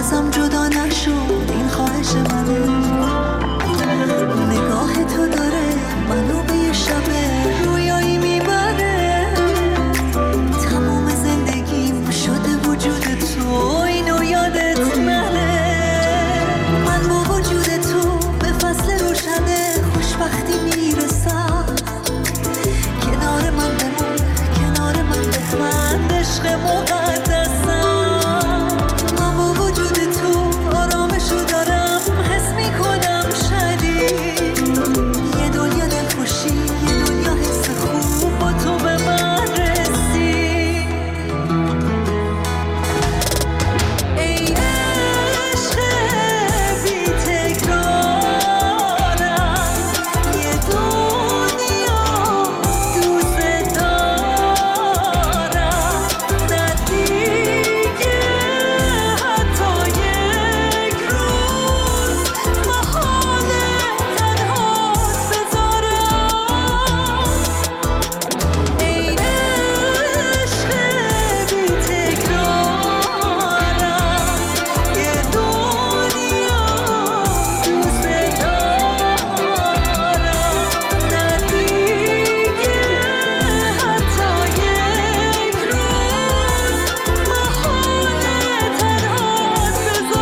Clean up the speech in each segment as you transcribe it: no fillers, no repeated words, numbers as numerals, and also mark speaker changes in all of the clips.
Speaker 1: ازم جدا نشد این خواهش منه. نگاه تو داره منو به یه شب رویایی میبره. تمام زندگیم شده وجود تو، اینو یادت نره. من با وجود تو به فصل روشنه خوشبختی میرسم. کنار من بمون، کنار من بخند، عشق مقدسم. من با وجود تو آرامشو دارم، حس میکنم شدید. یه دنیا دلخوشی، یه دنیا حس خوب با تو به من رسید. ای عشق بی تکرارم، یه دنیا دوست دارم. نه دیگه حتی یک روز محاله تنهات بذارم. ای عشق بی تکرارم، یه دنیا دوست دارم. نه دیگه حتی یک روز محاله تنهات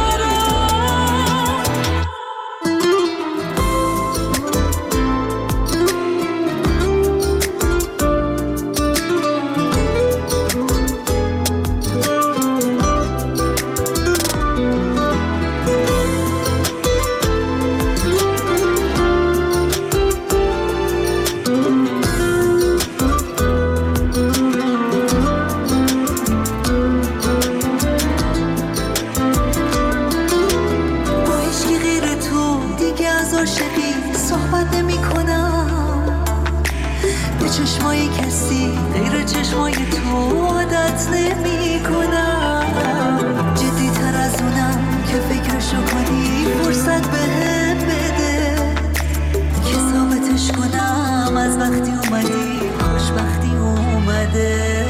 Speaker 1: با هیچکی غیر تو دیگه از عاشقی صحبت نمی کنم. به چشمای کسی غیر چشمای تو عادت نمی کنم. جدی تر از اونم که فکرشو کنی فرصت بهم بده که ثابتش کنم از وقتی اومدی خوشبختی اومده.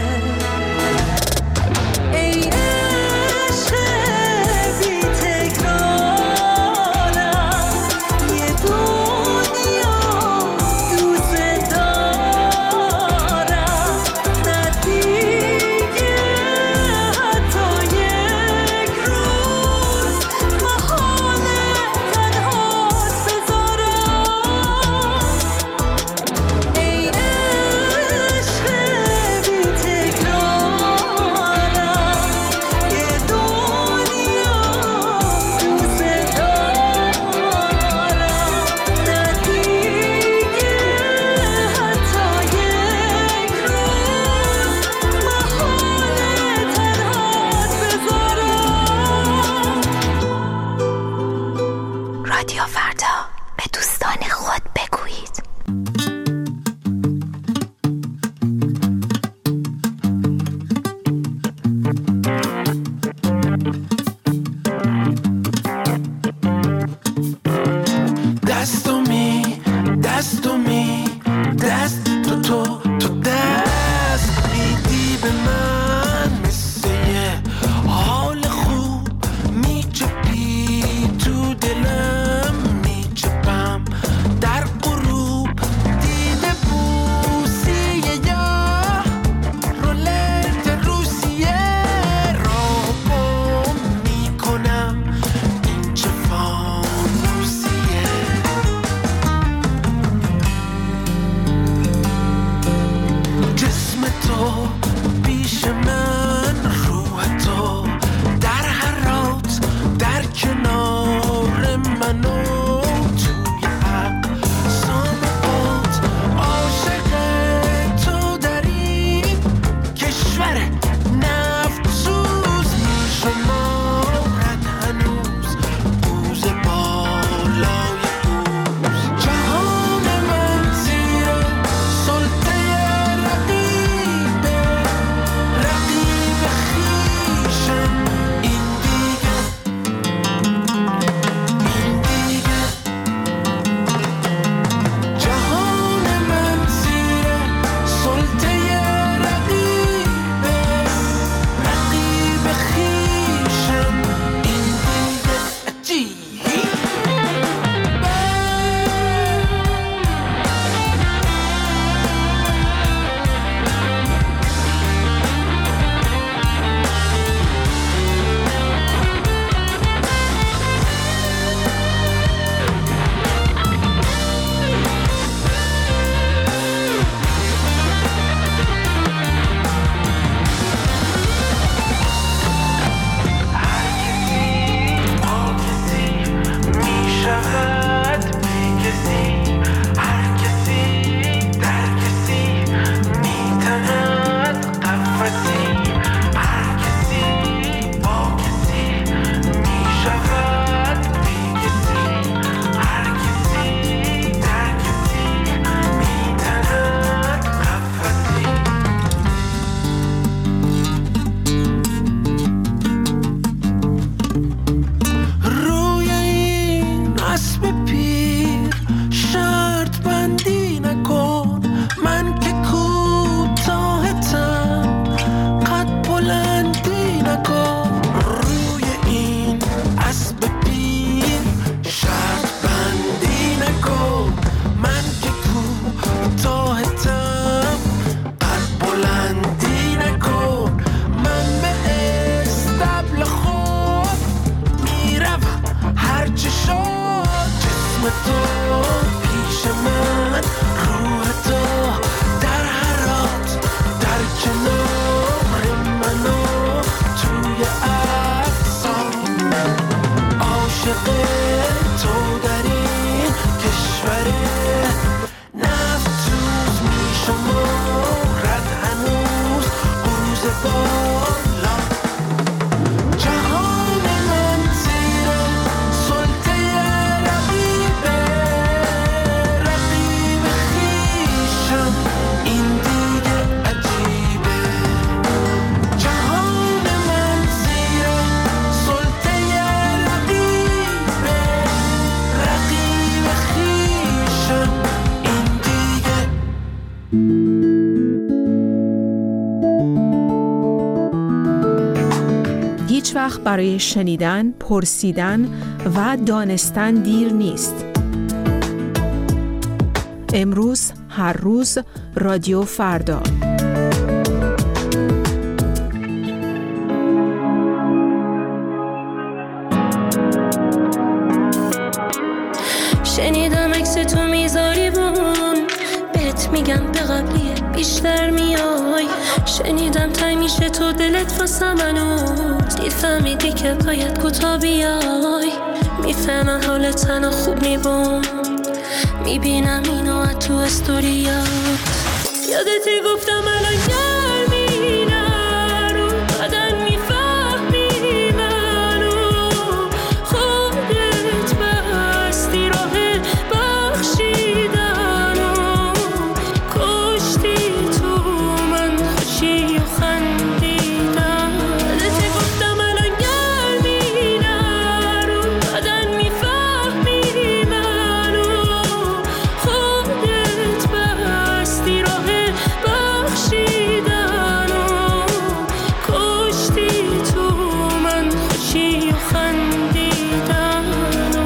Speaker 1: ای عشق بی تکرارم، یه دنیا دوست دارم. نه دیگه حتی یک روز محاله تنهات بذارم. ای عشق بی تکرارم، یه دنیا دوست دارم. نه دیگه حتی یک روز محاله تنهات بذارم. رادیو فردا، به دوستان خود بگویید.
Speaker 2: دست تو دست میدی به من، مثل یه حال خوب میچپی تو دلم، میچپم در قرون اسم تو پیش من، روح تو در هرات، در کنار منو توی عکسام. عاشق تو در این کشوره، نفتوز میشمارد هنوز قوز بالا. جهان من زیر سلطه رقیبه، رقیب خویشم این دیگه عجیبه. جهان من زیر سلطه رقیبه، رقیب خویشم این دیگه.
Speaker 3: هیچ وقت برای شنیدن، پرسیدن و دانستن دیر نیست. امروز، هر روز، رادیو فردا.
Speaker 4: شنیدم عکس تو میذاری بون، بهت میگم به قبلیه بیشتر میای. شنیدم تای میشه تو دلت واسه منوز، فهمیدی که باید کوتا بیای. میفهمم حال تنها خوب میبون، میبینم اینو از تو استوریات. یادتی گفتم الان گرمی نرو، بدن میفهمی منو. خودت بستی راه بخشیدنو، کشتی تو من خوشی و خندیدن. یادتی گفتم الان گرمی نرو، بدن میفهمی منو. خودت بستی راه بخشیدنو، کشتی تو من خوشی و خندیدنو.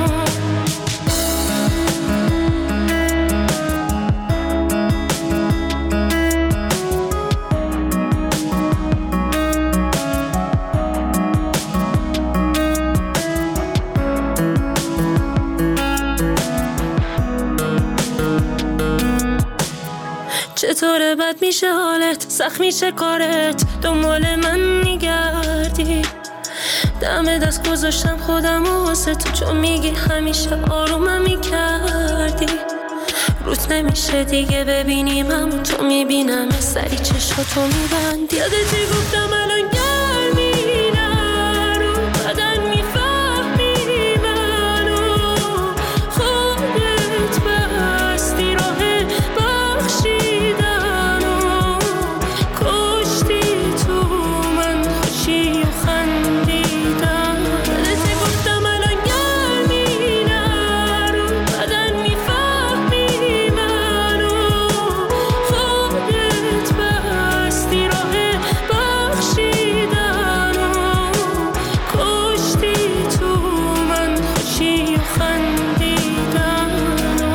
Speaker 4: چطوره بد میشه حالت، سخت میشه کارت، دنبال من میگردی. دم دست گذاشتم خودم و واسه تو، چون میگی همیشه آرومم میکردی. روت نمیشه دیگه ببینیم، همون تو میبینم سری چشماتو میبندی. یادتی گفتم الان گرمی نرو، بدن میفهمی منو. خودت بستی راه بخشیدنو، کشتی تو من خوشی و خندیدن. یادتی گفتم الان گرمی نرو، بدن میفهمی منو. خودت بستی راه بخشیدنو، کشتی تو من خوشی و خندیدنو.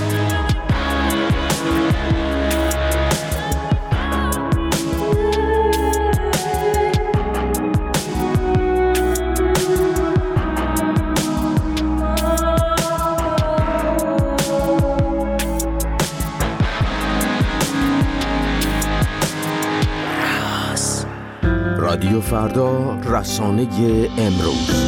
Speaker 5: رادیو فردا، رسانه امروز.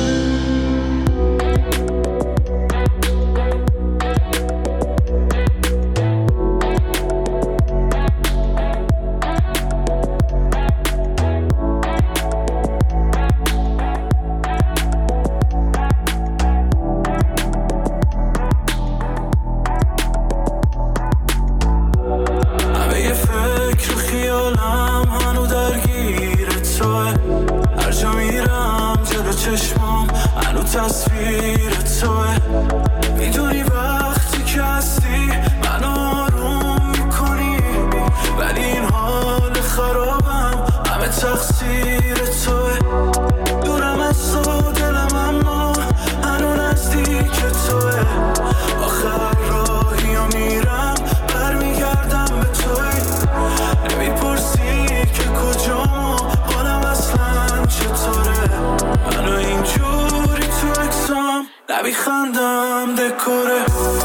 Speaker 2: همه فکر و خیالم هنو درگیر توه، هر جا میرم جلو چشمام هنو تصویر توه. میدونی وقتی که هستی منو آروم میکنی، ولی این حال خرابم همه تقصیر توه. دورم از تو دلم اما هنو نزدیک توه. آخر راهی ها میرم برمیگردم به توی. نمیپرسی که کجام حالم اصلا چطوره. منو اینجوری تو اکسام نمیخندم دکوره.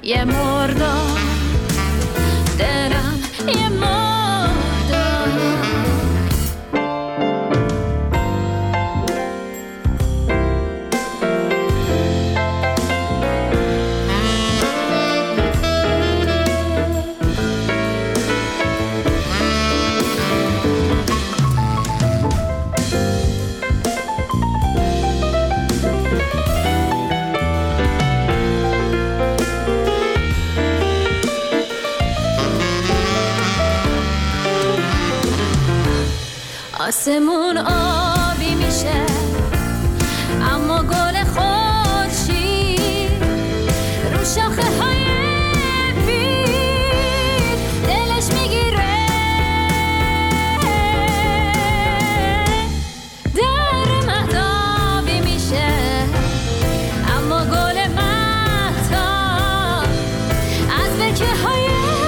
Speaker 4: یه مردار دلم یه مردار آسمون آبی میشه اما گل خورشید رو شاخه های بید دلش میگیره در مهتابی میشه اما گل مهتاب از برکه های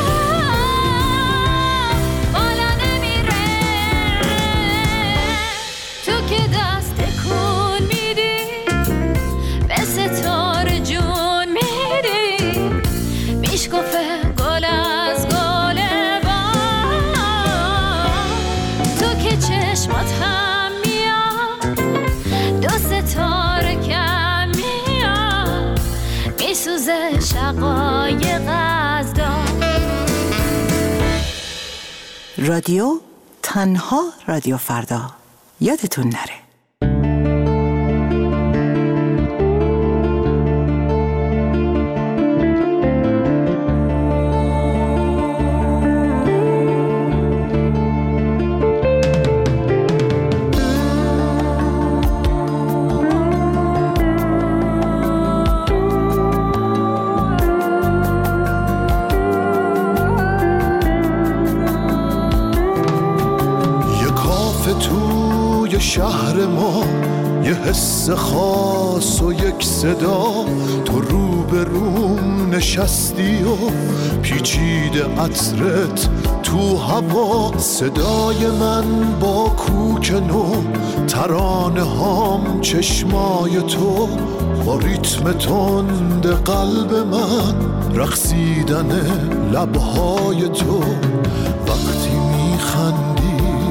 Speaker 6: رادیو تنها رادیو فردا، یادتون نره.
Speaker 7: شهر ما یه حس خاص و یک صدا، تو رو به روم نشستی و پیچیده عطرت تو هوا، صدای من با کوک نو، ترانه هام چشمای تو، با ریتم تند قلب من، رقصیدن لبهای تو، وقتی میخندی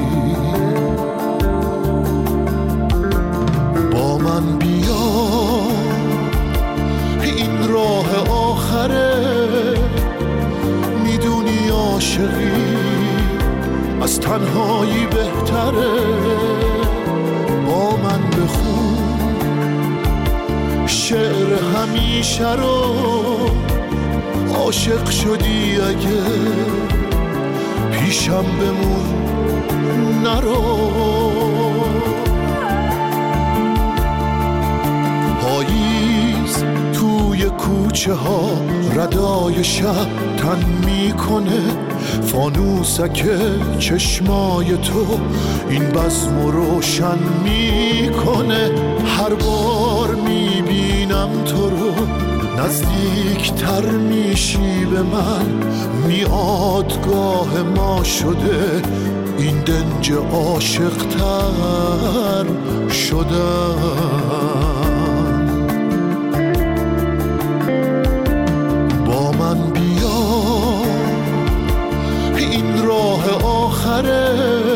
Speaker 7: من بیا، این راه آخره، میدونی عاشقی از تنهایی بهتره، با من بخون شعر همیشه رو، عاشق شدی اگه پیشم بمون نرو. پاییز توی کوچه ها ردای شب تن میکنه، فانوسک چشمای تو این بزم روشن میکنه، هر بار میبینم تو رو نزدیکتر میشی به من، میادگاه ما شده این دنج عاشق‌تر شدن. با من بیا، این راه آخره،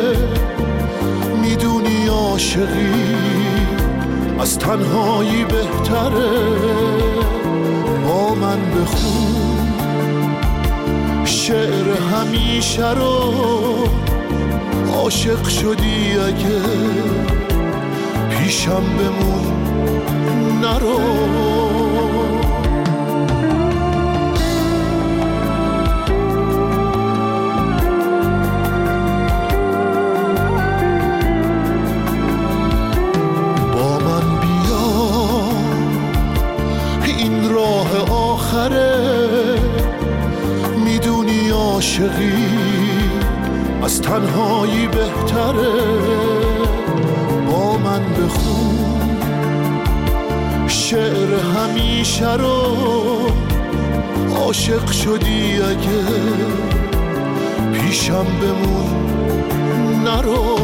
Speaker 7: میدونی عاشقی از تنهایی بهتره، با من بخون شعر همیشه رو، عاشق شدی اگه پیشم بمون نرو. با من بیا، این راه آخره، میدونی عاشقی از تنهایی بهتره، با من بخون شعر همیشه رو، عاشق شدی اگه پیشم بمون نرو.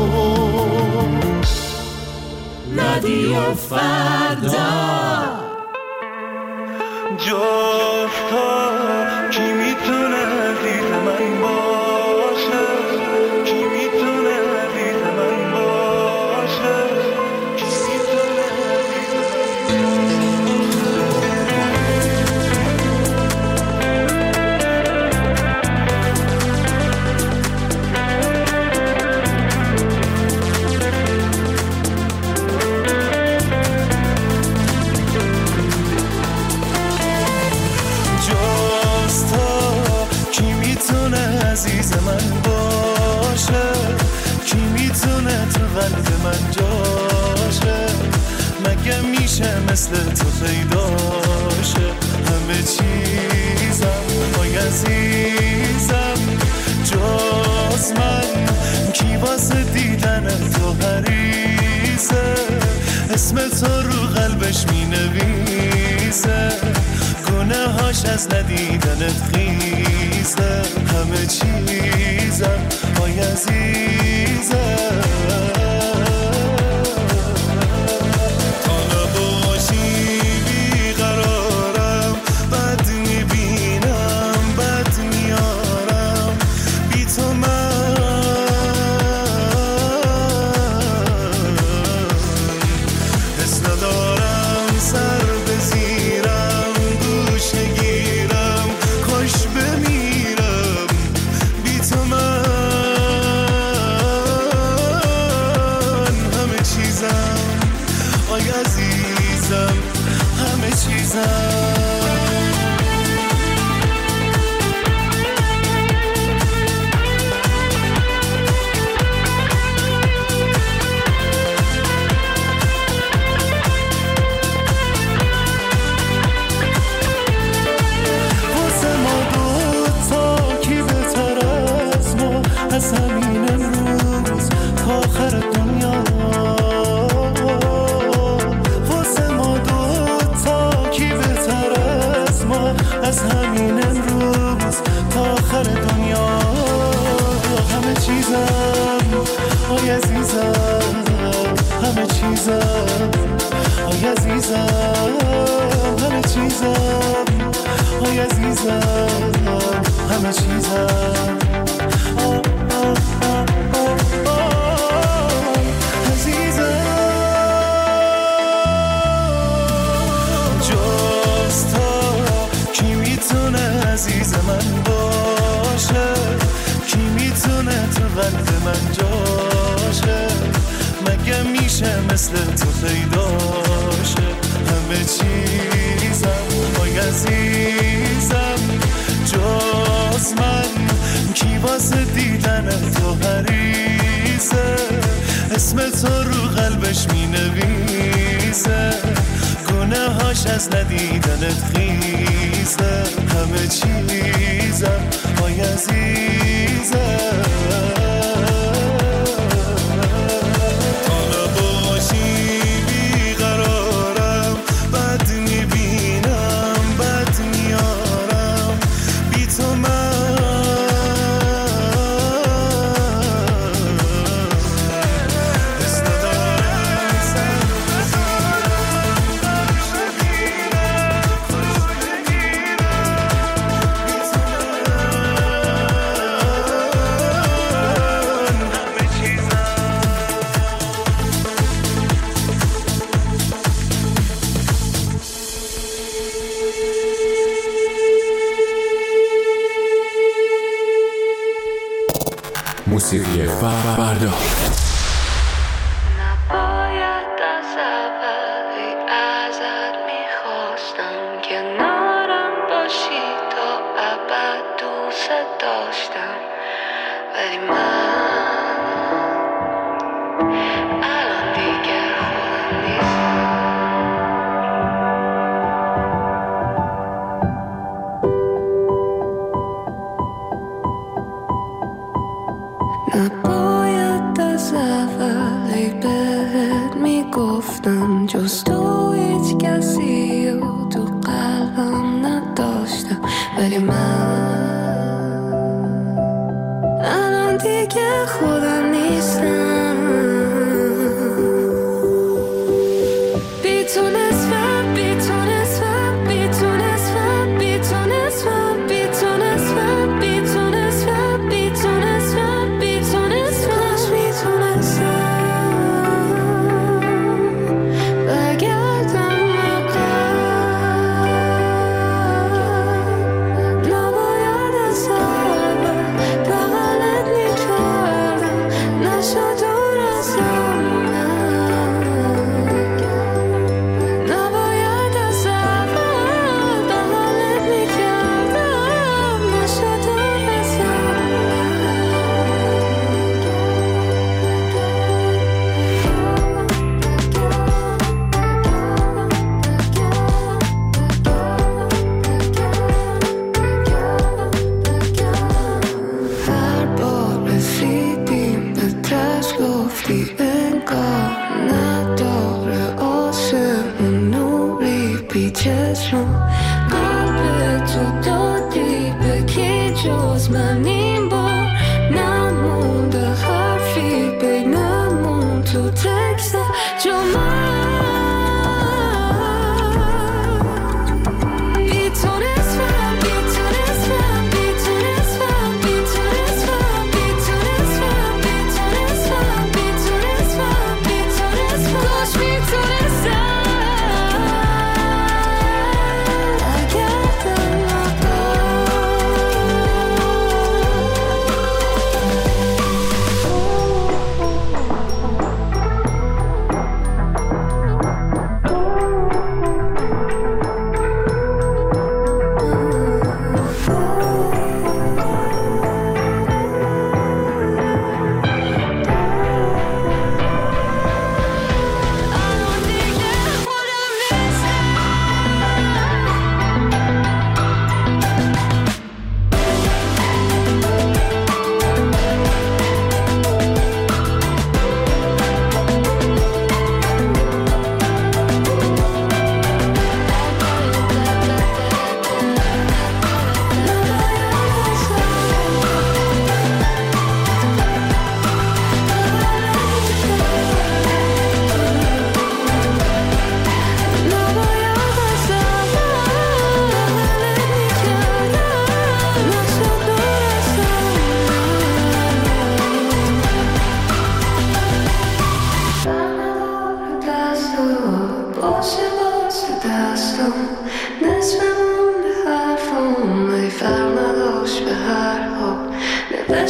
Speaker 2: رادیو فردا جفت
Speaker 8: قلب من جاشه، مگه میشه مثل تو پیداشه؟ همه چیزم آی عزیزم جز من، کی واسه دیدن تو حریصه، اسم تو رو قلبش می نویسه، گناه هاش از ندیدنت خیزه، همه چیزم آی عزیزم.
Speaker 2: مثل تو پیداشه، همه چیزم آی عزیزم جز من، کی واسه دیدن تو حریصه، اسم تو رو قلبش می نویسه، گناه هاش از ندیدنت خیزه، همه چیزم آی عزیزم.
Speaker 9: موسیقی فردا.
Speaker 4: نباید از اولی ازت میخواستم کنارم باشی تا ابد دوست داشتم، ولی من الان دیگه خودم نیستم. نباید از اولی بهت میگفتم جز تو هیچ کسی رو تو قلبم نداشتم، ولی من الان دیگه خودم نیستم. بی تو نصفم، بی تو نصفم، بی تو نصفم، بی تو نصفم، بی تو نصفم، بی تو نصفم، بی تو نصفم، بی تو نصفم، بی تو نصفم. برگردم عقب، نباید از اول بغلت میکردم، نشد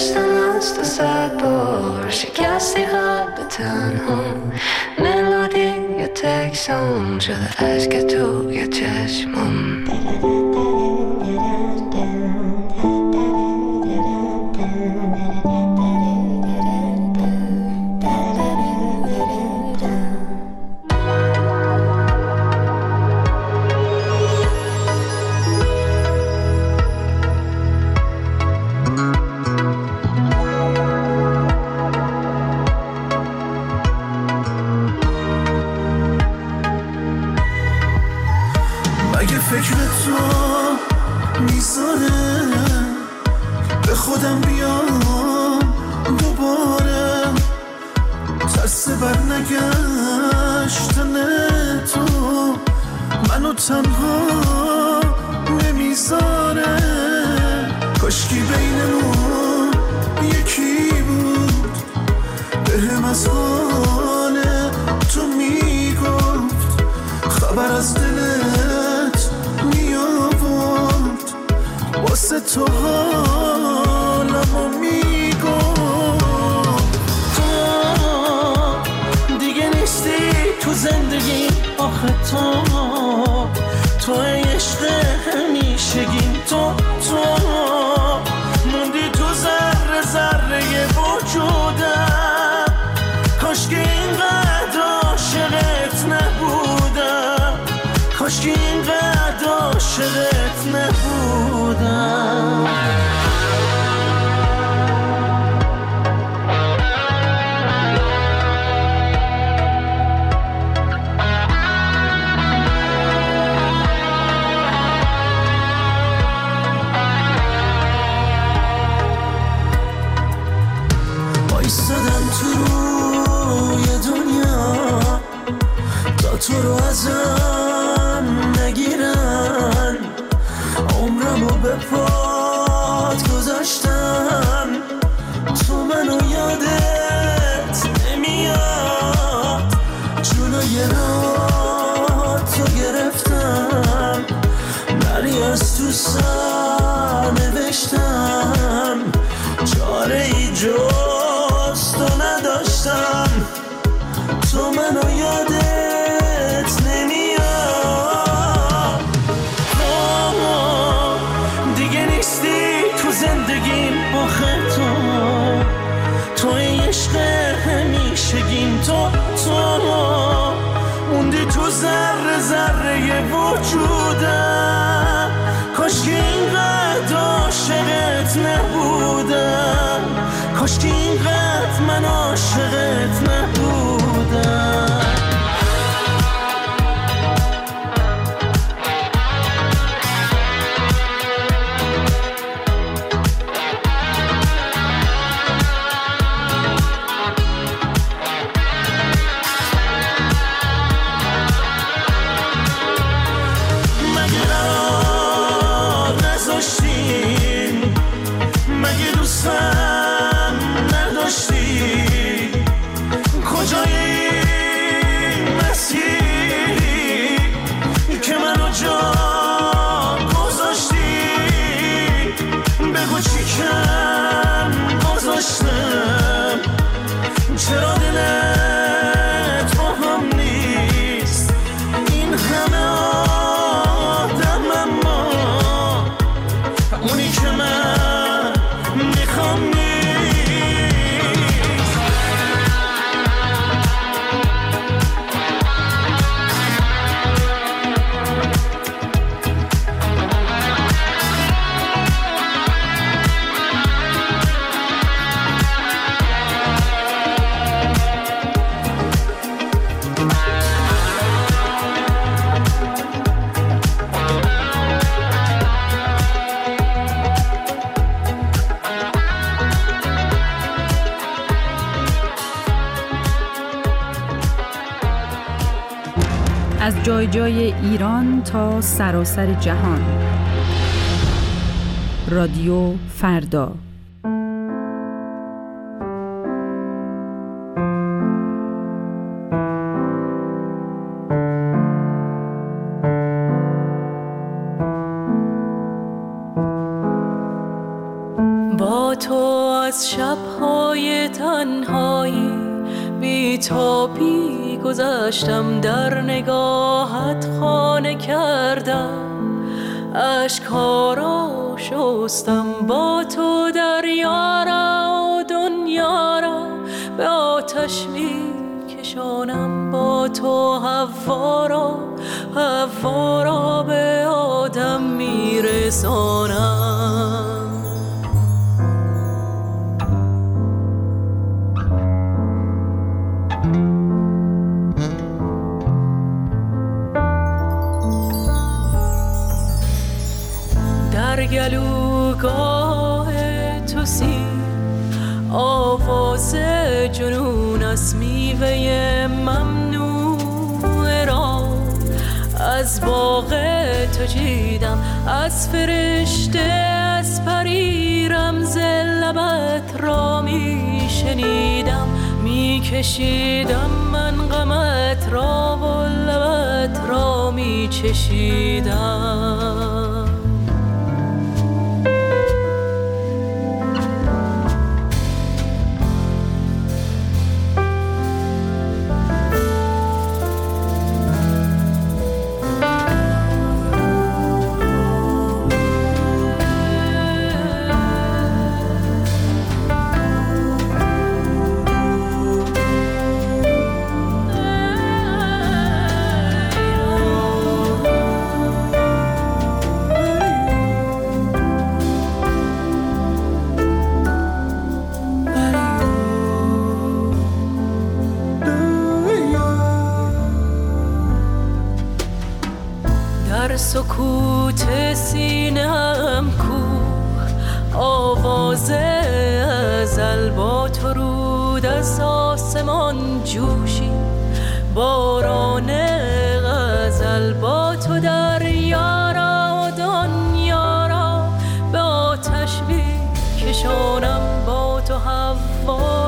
Speaker 4: گذشتم از تو 100 بار شکستی قلب تنها ملودی یا تکسام شده عشق تو یا چشمم
Speaker 2: فکر تو میذاره به خودم بیام دوباره ترس بر نگشتن تو منو تنها نمیذاره کاشکی بینمون یکی بود بهم از حال تو میگفت خبر از دلت میآورد واسه تو حالمو میگفت تو دیگه نیستی تو زندگی آخه تو عشق همیشگیم تو موندی تو ذره ذره وجودم کاشکی اینقدر عاشقت نبودم کاشکی اینقدر عاشقت نبودم ایستادم تو روی دنیا تا تو رو ازم نگیرن عمرمو به پات گذاشتم تو منو یادت نمیاد جلوی راتو گرفتم نری از تو سر نوشتم چاره ای جز تو نداشتم تو منو یادت نمیاد دیگه نیستی تو زندگیم آخه تو عشق همیشگیم تو موندی تو ذره ذره وجودم کاشکی اینقدر عاشقت نبودم کاشکی اینقدر من عاشقت نبودم مگه دوستم نداشتی کجای این مسیری که منو جا گذاشتی بگو چی کم گذاشتم چرا دلت با هم نیست این همه آدم اما اونی که من میخوام نیست
Speaker 3: از جای جای ایران تا سراسر جهان. رادیو فردا.
Speaker 4: با تو از شب‌های تنهایی بی تابی گذشتم، در نگاهت خانه کردم، اشک‌ها را شستم با تو دریا را و دنیا را به آتش می‌کشانم، با تو هوا را به آدم میرسانم. در گلوگاه تو سیر آواز جنون است، میوه ممنوع را از باغ تو چیدم، از فرشته از پری رمز لبت را میشنیدم، میکشیدم من غمت را و لبت را میچشیدم. در سکوت سینه‌ام کوه آواز ازل، با تو رود از آسمان جوشی باران غزل، با تو دریا را و دنیا را به آتش می‌کشانم، با تو هوا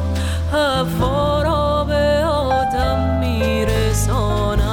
Speaker 4: را به آدم میرسانم.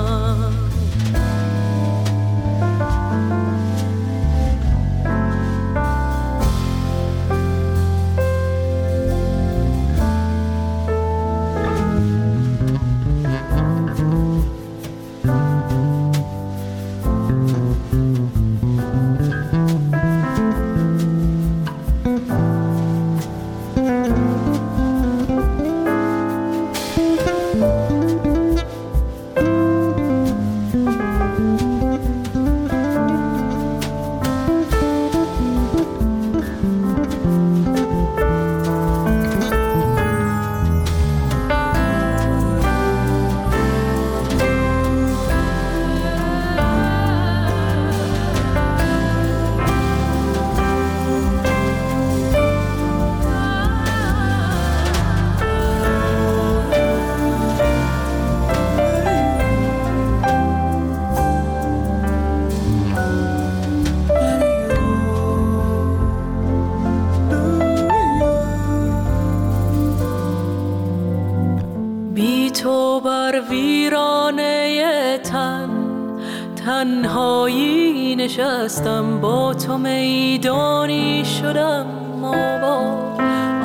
Speaker 4: تنهایی نشستم، با تو میدانی شدم آباد،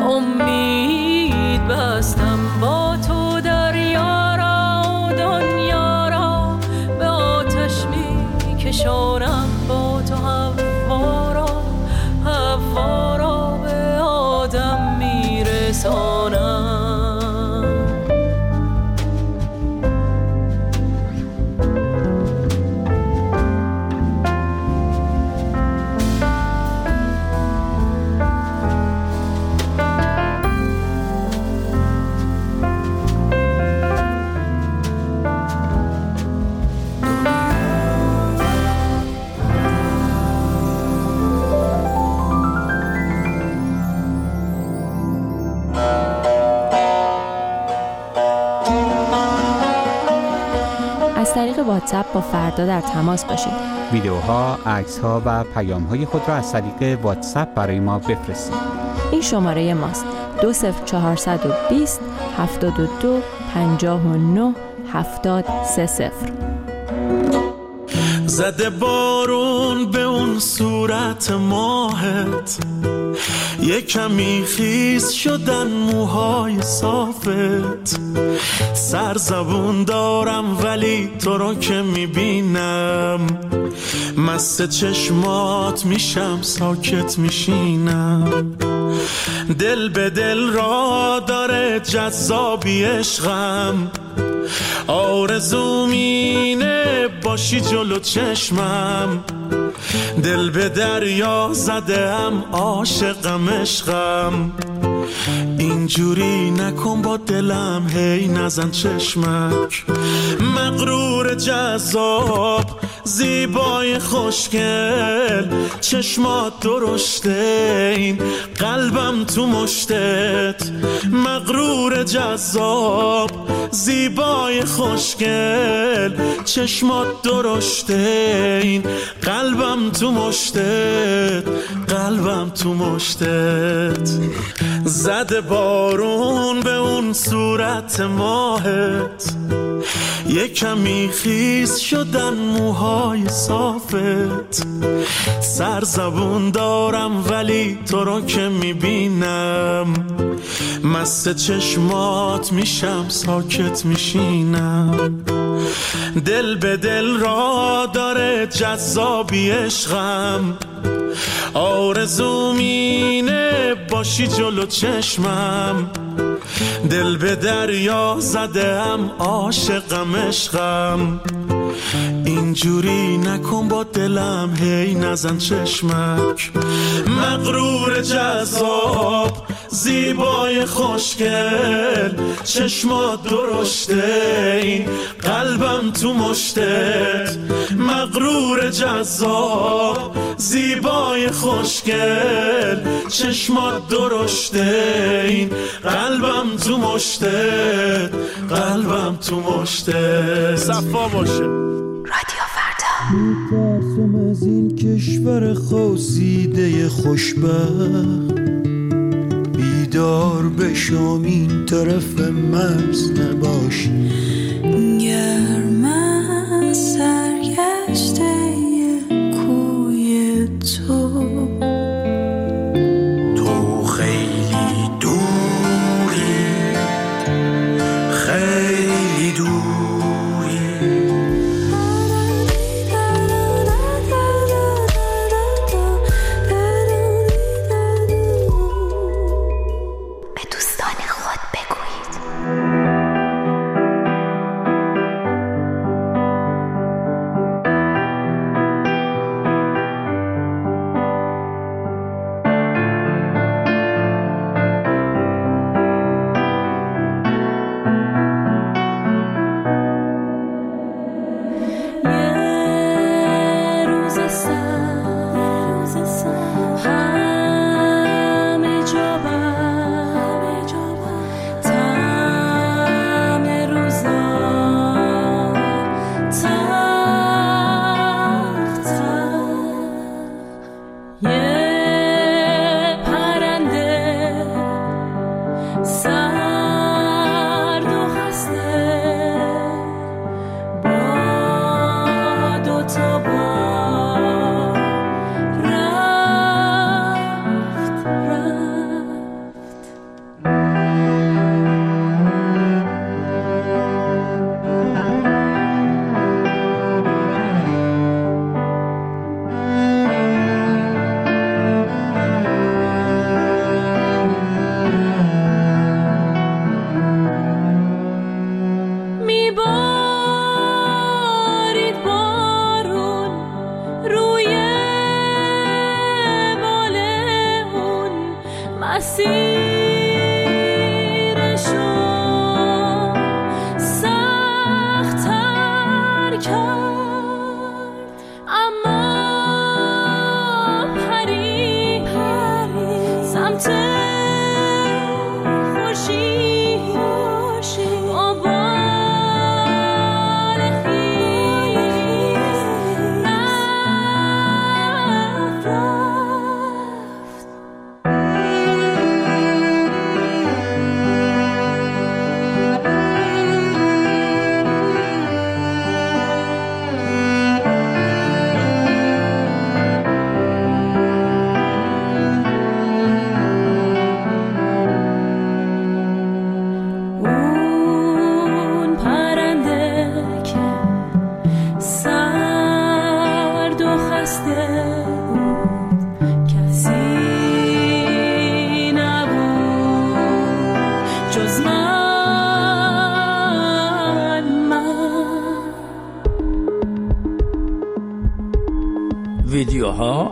Speaker 4: امید بستم، با تو دریا را و دنیا را به آتش میکشانم، با تو هوا را به آدم میرسانم.
Speaker 10: از طریق واتساپ با فردا در تماس باشید.
Speaker 11: ویدیوها، عکس‌ها و پیام‌های خود را از طریق واتساپ برای ما بفرستید.
Speaker 10: این شماره ماست: 20420 72 59 70 30.
Speaker 2: زده بارون به اون صورت ماهت، یه کمی خیس شدن موهای صافت. سرزبون دارم ولی تو رو که میبینم، مست چشمات میشم ساکت میشینم. دل به دل را داره جذابی عشقم، آرزوم اینه باشی جلو چشمم. دل به دریا زدم عاشقم عشقم، اینجوری نکن با دلم هی نزن چشمک. مغرور جذاب زیبای خوشگل، چشمات درشته این قلبم تو مشتت. مغرور جذاب زیبای خوشگل، چشمات درشته این قلبم تو مشتت. قلبم تو مشتت. زده بارون به اون صورت ماهت، یه کمی خیس شدن موهای صافت. سرزبون دارم ولی تو رو که میبینم، مست چشمات میشم ساکت میشینم. دل به دل را داره جذابی عشقم، آرزوم اینه باشی جلو چشمم. دل به دریا زدم عاشقم عشقم، اینجوری نکن با دلم هی نزن چشمک. مغرور جذاب زیبای خوشگل، چشمات درشته این قلبم تو مشتت. مغرور جذاب زیبای خوشگل، چشمات درشته این قلبم تو مشتت. قلبم تو مشتت. صفا باشه.
Speaker 1: رادیو فردا.
Speaker 12: میترسم از این کشور خواسیده خوشبخت، بیدار بشم این طرف مرز نباشی.
Speaker 1: گرم سرگشته کوی تو،
Speaker 2: تو خیلی دوری، خیلی دوری.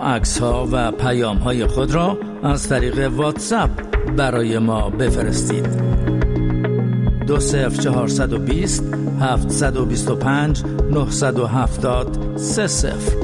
Speaker 13: عکس‌ها و پیام‌های خود را از طریق واتساپ برای ما بفرستید. 20420 725 970 30.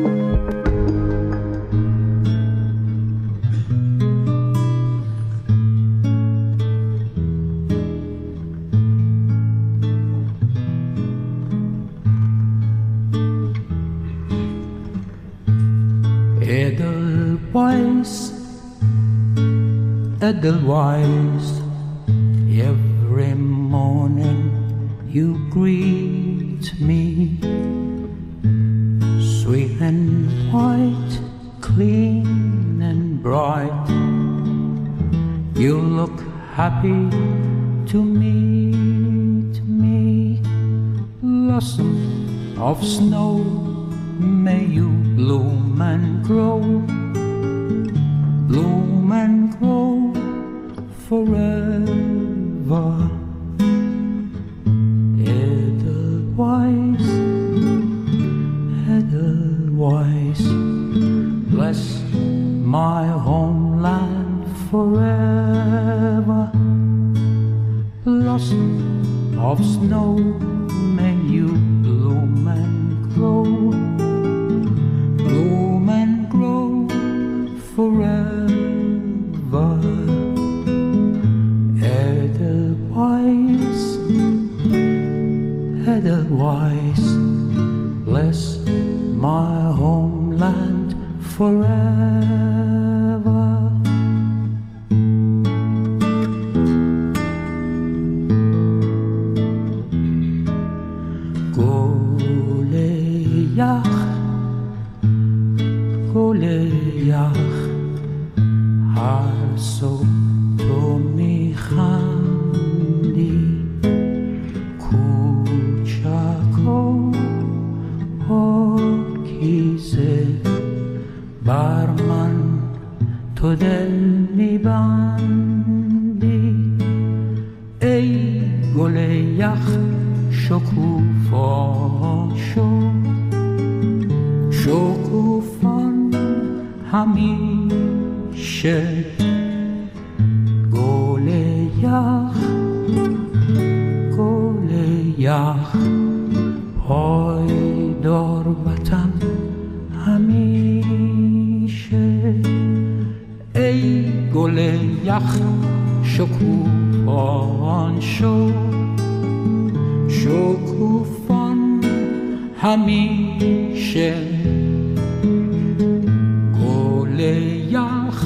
Speaker 12: Edelweiss, every morning you greet me, sweet and white, clean and bright. You look happy to meet me. Blossom of snow, may you bloom and grow, bloom and grow forever. Edelweiss, Edelweiss, bless my homeland forever. Blossom of snow, may you bloom and grow, bloom and grow forever. Edelweiss, Edelweiss, bless my homeland forever. گل یخ هر صبح تو میخندی، کوچک و پاکیزه بر من تو دل میبندی. ای گل یخ شکوفا شو، شکوفان همیشه. گل یخ، گل یخ، پایدار وطن همیشه. ای گل یخ شکوفان شو، شکوفان همیشه. گل یخ،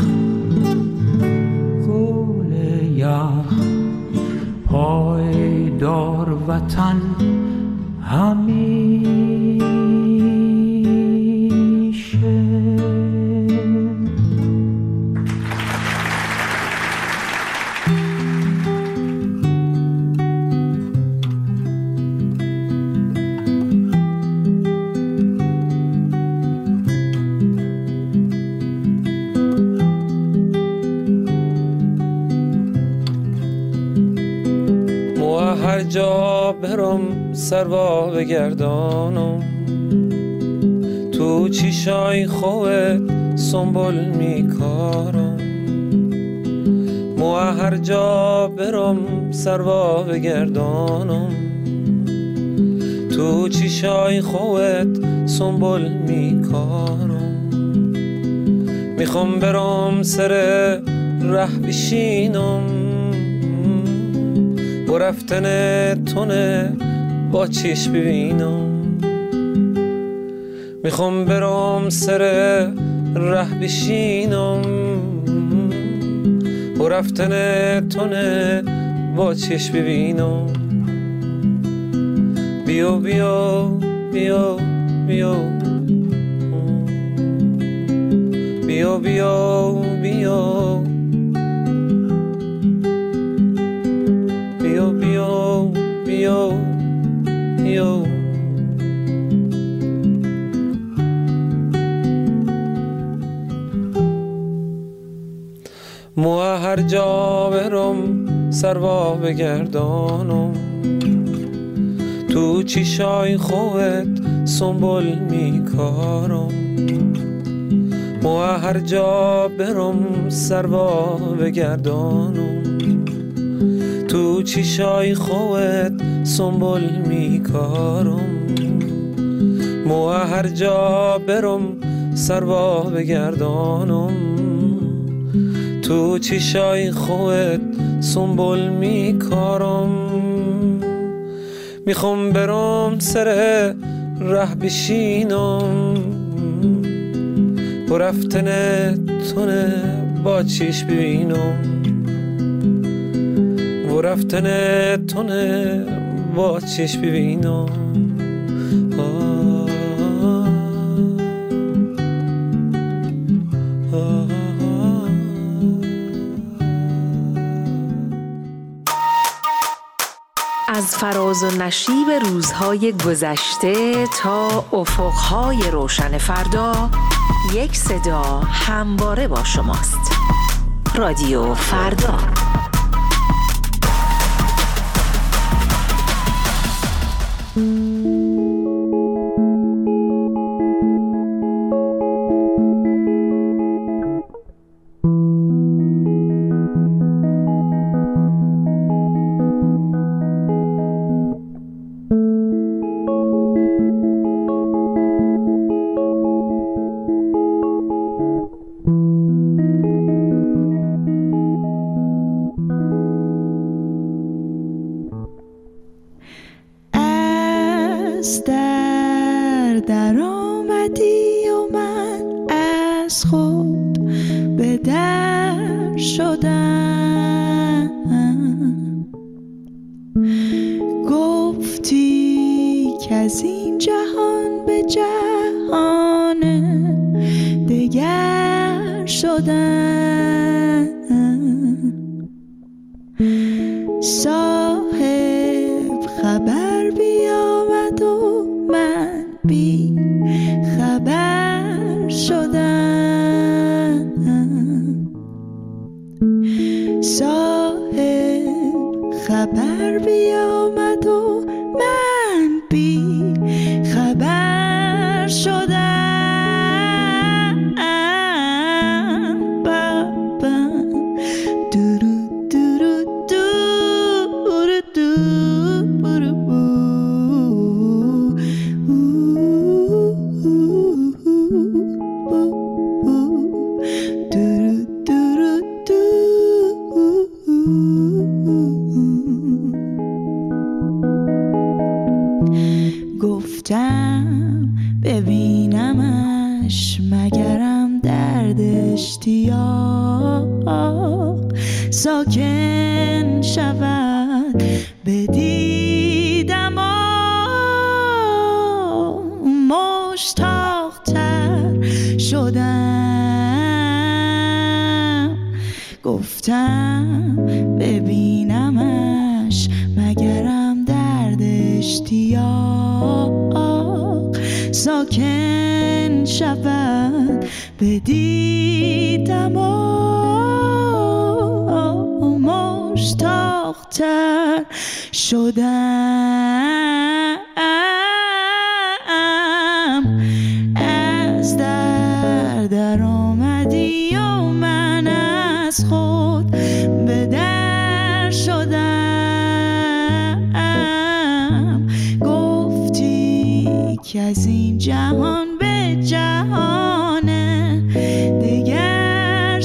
Speaker 12: گل یخ، پایدار وطن همیشه.
Speaker 14: هر جا برم سروا بگردانم، تو چیشای خوت سنبول میکارم. مو هر جا برم سروا بگردانم، تو چیشای خوت سنبول میکارم. میخوام برم سر ره بشینم، و رفتن تونه با چشم ببینم. میخوام برم سر ره بشینم، و رفتن تونه با چشم ببینم. بیا بیا بیا بیا بیا بیا بیا بیا بیا بیا. مو هر جا برم سروا بگردانم، تو چیشای خوت سنبول میکارم. مو هر جا برم سروا بگردانم تو چیشای خوت سنبول میکارم مو هر جا برم سروا بگردانم تو چیشای خوت سنبول میکارم میخوام برم سر ره بشینم و رفتن تونه با چیش ببینم و رفتن تونه با چیش ببینم
Speaker 15: از فراز و نشیب روزهای گذشته تا افقهای روشن فردا، یک صدا همواره با شماست. رادیو فردا.
Speaker 16: در آمدی و من از خود به در شدم گفتی که از این جهان به جهان دگر شدم صاحب خبر بیامد و من بی خبر شدم صاحب خبر بیامد و من بی خبر شدم بابا درو درو درو درو گفتم ببینمش مگرم درد اشتیاق ساکن شود بدیدم مشتاق‌تر شدم گفتم ببینمش مگرم درد اشتیاق ساکن شود بدیدم مشتاق‌تر شدم از در آمدی و من از خود به در شدم گفتی که از این جهان به جهان دگر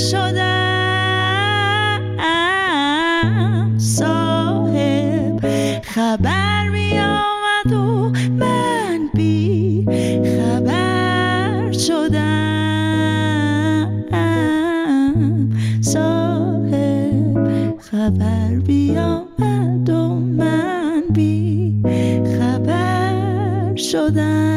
Speaker 16: شدم صاحب خبر می آمد و من بی خبر شدم صاحب خبر بیامد و من بی خبر شدم